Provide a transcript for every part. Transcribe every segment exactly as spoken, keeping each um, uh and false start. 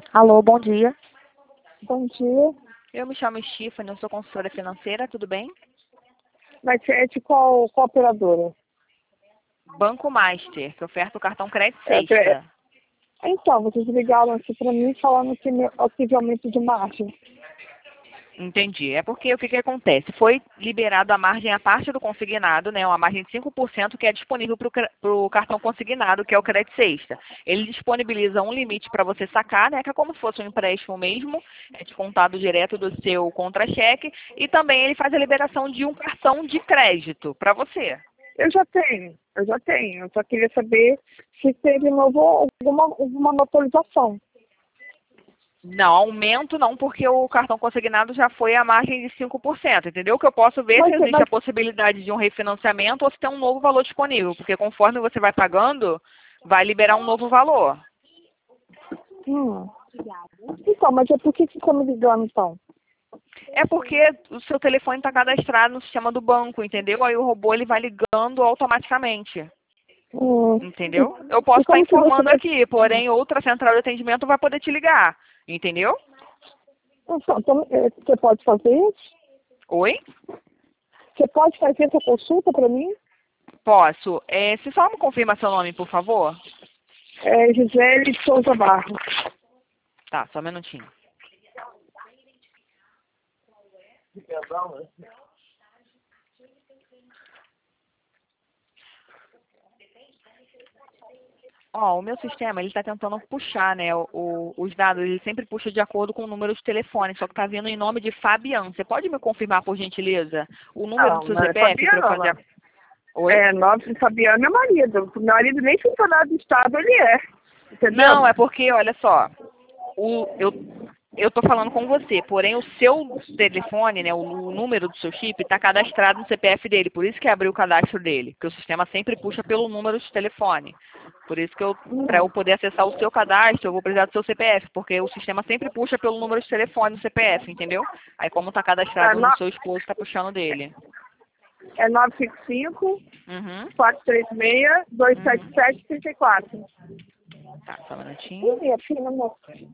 Alô, bom dia. Bom dia. Eu me chamo Stephanie, eu sou consultora financeira, tudo bem? Mas é de qual, qual operadora? Banco Master, que oferta o cartão Crédito É, é, Sexta. então, vocês ligaram aqui para mim falando que meu, houve aumento de margem. Entendi. É porque o que, que acontece? Foi liberado a margem à parte do consignado, né? Uma margem de cinco por cento que é disponível para o cartão consignado, que é o Crédito Sexta. Ele disponibiliza um limite para você sacar, né? Que é como se fosse um empréstimo mesmo, é descontado direto do seu contra-cheque. E também ele faz a liberação de um cartão de crédito para você. Eu já tenho, eu já tenho. Eu só queria saber se teve novo, alguma, alguma atualização. Não, aumento não, porque o cartão consignado já foi a margem de cinco por cento, entendeu? Que eu posso ver se Mas, existe mas a possibilidade de um refinanciamento ou se tem um novo valor disponível, porque conforme você vai pagando, vai liberar um novo valor. hum. Então, mas é por que que estão me ligando então? É porque o seu telefone está cadastrado no sistema do banco, entendeu? Aí o robô ele vai ligando automaticamente, Hum. entendeu? Eu E, posso e estar como que você informando vai. aqui, porém outra central de atendimento vai poder te ligar, entendeu? Então, então, é, você pode fazer isso? Oi? Você pode fazer essa consulta para mim? Posso. É, se só me confirma seu nome, por favor. É Gisele Souza Barros. Tá, só um minutinho. Ó, o meu sistema, ele está tentando puxar, né, o, o- os dados, ele sempre puxa de acordo com o número de telefone, só que está vindo em nome de Fabiano. Você pode me confirmar, por gentileza, o número do Não, seu não é C P F para eu fazer Fabiana. a... Oi? É, nobre Fabiano é meu marido. Meu marido nem funcionário do Estado ele é. Não, Entendeu? é porque, olha só, o, eu eu tô falando com você, porém o seu telefone, né, o, o número do seu chip está cadastrado no C P F dele, por isso que abriu o cadastro dele, porque o sistema sempre puxa pelo número de telefone. Por isso que eu, para eu Hum. poder acessar o seu cadastro, eu vou precisar do seu C P F, porque o sistema sempre puxa pelo número de telefone do C P F, entendeu? Aí como está É, cadastrado no, no seu esposo, está puxando dele. é nove cinco cinco, Uhum, quatro três seis, dois sete uhum. sete, três quatro. Tá, só um minutinho. Ih, é fina, moça.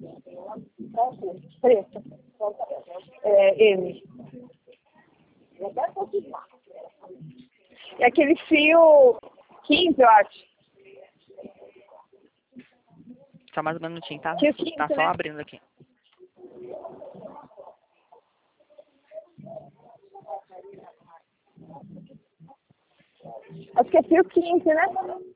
Preta. É, M. É aquele fio quinze, eu acho. Só mais um minutinho, tá? Fio Tá quinze, só né? abrindo aqui. Acho que é fio quinze, né?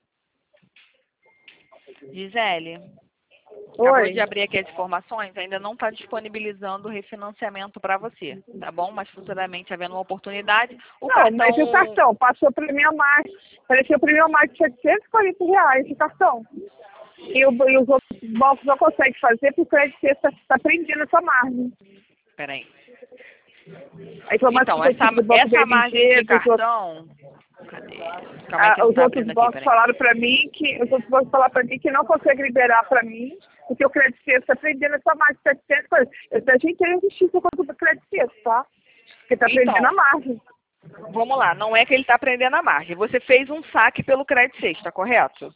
Gisele, acabou de Oi. abrir aqui as informações, ainda não está disponibilizando o refinanciamento para você, tá bom? Mas futuramente, havendo uma oportunidade, o Não, mas e o cartão... cartão? Passou para mim a mais. Pareceu para mim a mais de setecentos e quarenta reais o cartão. E, o, e os outros bancos não conseguem fazer porque o crédito está tá prendendo essa margem. Peraí. A informação Então, que eu essa, tive do Banco essa margem B M G, de dos outros, cartão... Cadê? Calma aí que ah, não os está outros abrindo aqui, bancos peraí. falaram para mim que os outros bancos falaram para mim que não conseguem liberar para mim, porque o crédito está prendendo essa margem de setecentos coisas. Eu até achei que era justiça contra o crédito, tá? Porque está prendendo Então, a margem. vamos lá. Não é que ele está prendendo a margem. Você fez um saque pelo crédito sexta, correto?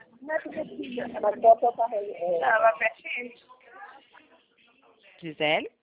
Ela fecha. Gisele?